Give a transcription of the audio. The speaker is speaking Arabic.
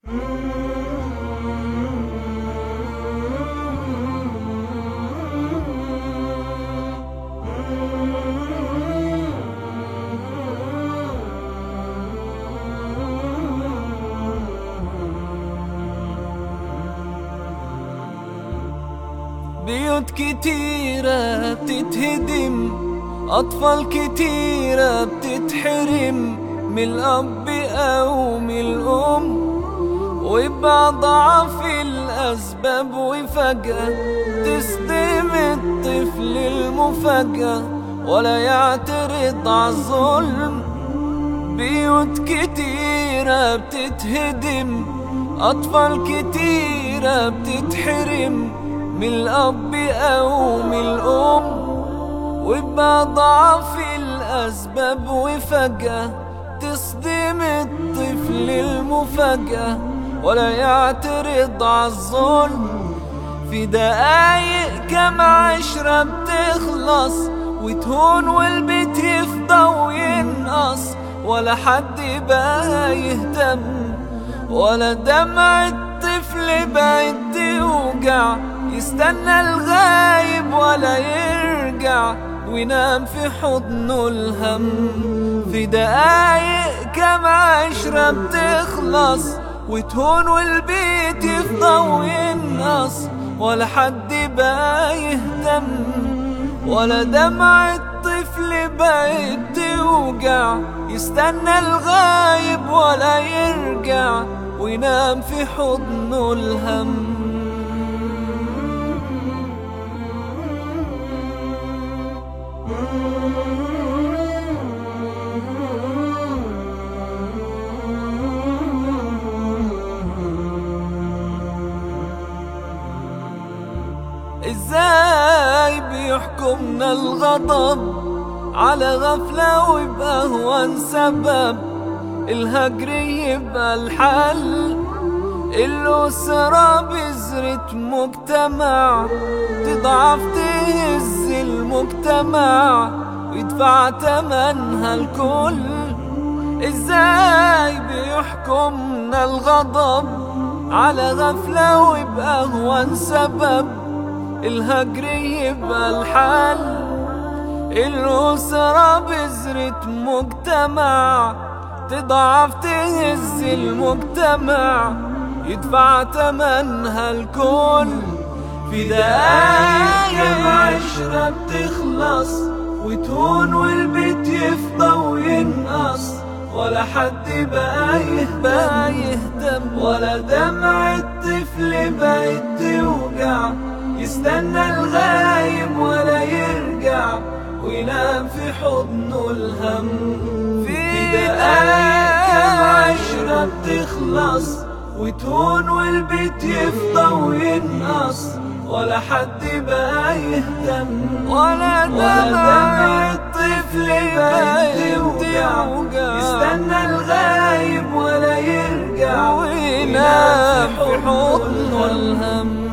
بيوت كتيرة بتتهدم، أطفال كتيرة بتتحرم من الأب أو من الأم، ويبقى ضعف الأسباب وفجأة تصدم الطفل المفاجأة ولا يعترض عالظلم. بيوت كتيرة بتتهدم، أطفال كتيرة بتتحرم من الأب أو من الأم، ويبقى ضعف الأسباب وفجأة تصدم الطفل المفاجأة ولا يعترض عالظلم. في دقايق كام عشرة بتخلص وتهون والبيت يفضى وينقص، ولا حد بقى يهتم، ولا دمع الطفل بقت توجع، يستنى الغايب ولا يرجع وينام في حضنه الهم. في دقايق كام عشرة بتخلص وتهون والبيت يفضى وينقص، ولا حد بقى يهتم، ولا دمع الطفل بقت توجع، يستنى الغايب ولا يرجع وينام في حضنه الهم. ازاي بيحكمنا الغضب على غفلة ويبقى هو سبب الهجر يبقى الحل؟ الأسرة بذرة مجتمع تضعف تهز المجتمع ويدفع تمنها الكل. ازاي بيحكمنا الغضب على غفلة ويبقى هو سبب الهجر يبقى الحل؟ الأسرة بذرة مجتمع تضعف تهز المجتمع يدفع تمنها الكل. في دقايق عشرة بتخلص وتهون والبيت يفضى وينقص، ولا حد بقى يهتم، ولا دمع الطفل بقت توجع، يستنى الغايب ولا يرجع وينام في حضنه الهم. في دقايق عشرة بتخلص وتهون والبيت يفضى وينقص، ولا حد بقى يهتم، ولا دمع الطفل بقى توجع، يستنى الغايب ولا يرجع وينام في حضنه الهم.